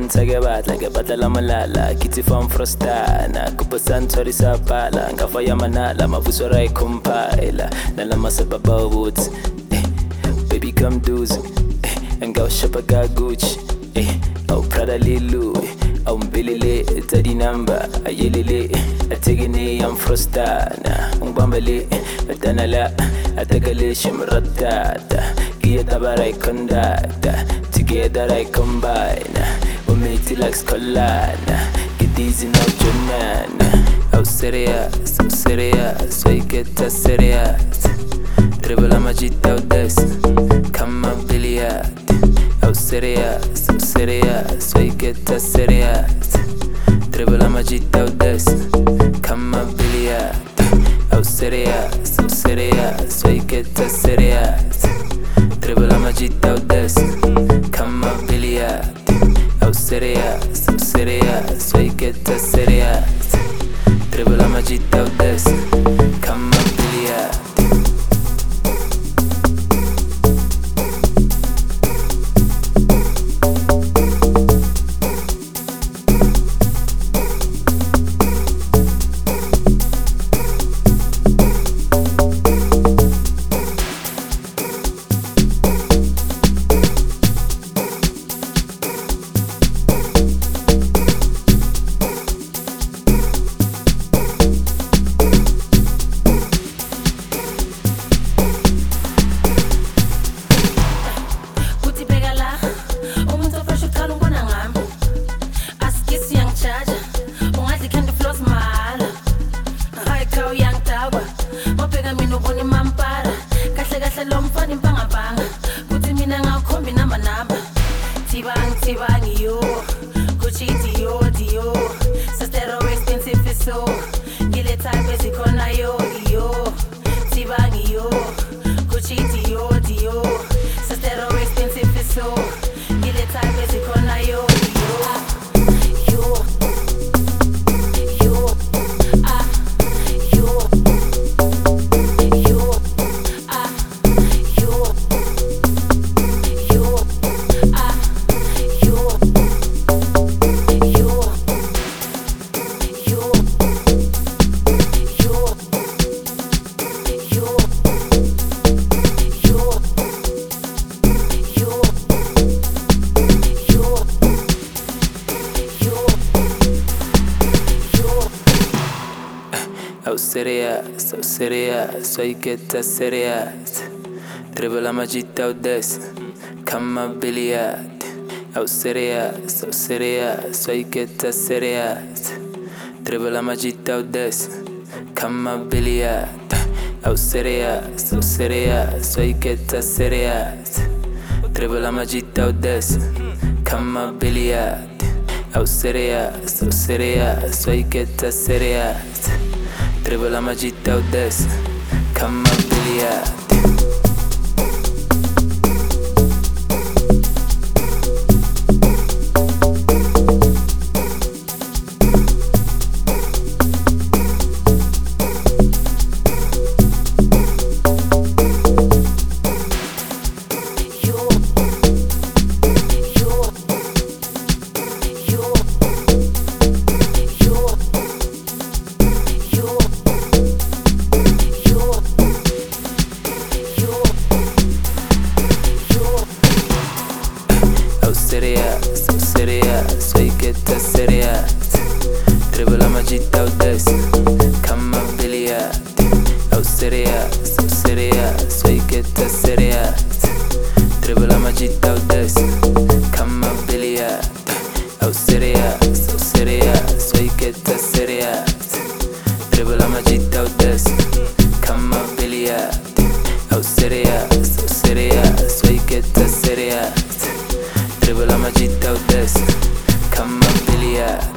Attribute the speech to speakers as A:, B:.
A: ntsha ke batla la malala ke tse fam frostana kupa santori sa pala ngafa ya manala mabuso ra ikompila nala masababa boots baby come do's nga shapa ga Gucci au Prada Lilu au mbelele tsa dinamba ayelele ategene am frostana ungbambele atanala atakale shimratata kiya tabara ikondata together I combine we make it like Skolana get easy now Jonana au serious so you get a serious dribble a magita au des come on billiard au serious so you get a serious dribble a magita au des come on billiard au serious so you get a serious dribble a magita au des come on billiard au serious so you get a serious dribble a magita au des come on billiard.
B: Tibangi yo, Gucci Dio, Sastero expensive so, Gile type is ikona yo, Tibangi yo, Gucci Dio, Sastero expensive so, Gile type is ikona yo.
A: So serious, so you get a serious dribble a magita au des come on billiard au serious, so you get a serious dribble a magita au des come on billiard au serious, so you get a serious dribble a magita au des come on billiard au serious, so you get a serious dribble a magita au des come on billiard. Serious, so you get a serious dribble a magita au des come on billiard au serious, so you get a serious dribble a magita au des come on billiard au serious, so you get a serious dribble a magita au des come on billiard au serious, so you get a serious dribble a magita au des come on billiard.